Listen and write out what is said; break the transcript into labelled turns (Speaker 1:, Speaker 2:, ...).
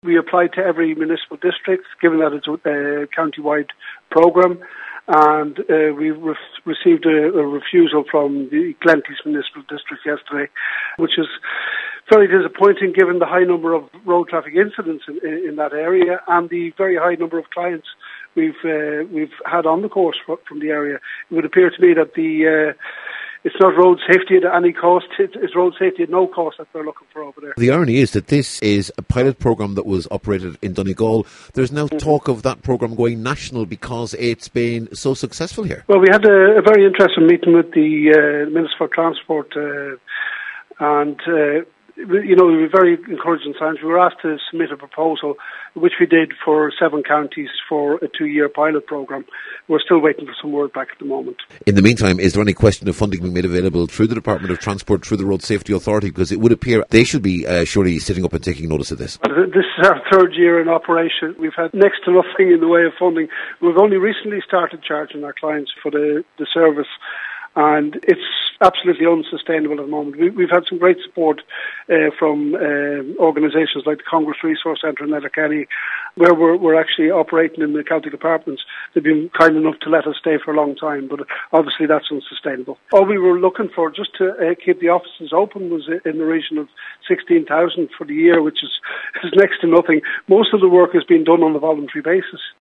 Speaker 1: We applied to every municipal district, given that it's a county-wide programme, and we received a refusal from the Glenties Municipal District yesterday, which is very disappointing given the high number of road traffic incidents in that area and the very high number of clients we've had on the course from the area. It would appear to me that it's not road safety at any cost, it's road safety at no cost that they're looking for over there.
Speaker 2: The irony is that this is a pilot programme that was operated in Donegal. There's now talk of that programme going national because it's been so successful here.
Speaker 1: Well, we had a very interesting meeting with the Minister for Transport and we were very encouraging signs. We were asked to submit a proposal, which we did for 7 counties for a 2-year pilot programme. We're still waiting for some word back at the moment.
Speaker 2: In the meantime, is there any question of funding being made available through the Department of Transport, through the Road Safety Authority? Because it would appear they should be surely sitting up and taking notice of this.
Speaker 1: This is our 3rd year in operation. We've had next to nothing in the way of funding. We've only recently started charging our clients for the service, and it's absolutely unsustainable at the moment. We've had some great support from organisations like the Congress Resource Centre in Letterkenny, where we're actually operating in the county departments. They've been kind enough to let us stay for a long time, but obviously that's unsustainable. All we were looking for, just to keep the offices open, was in the region of 16,000 for the year, which is next to nothing. Most of the work has been done on a voluntary basis.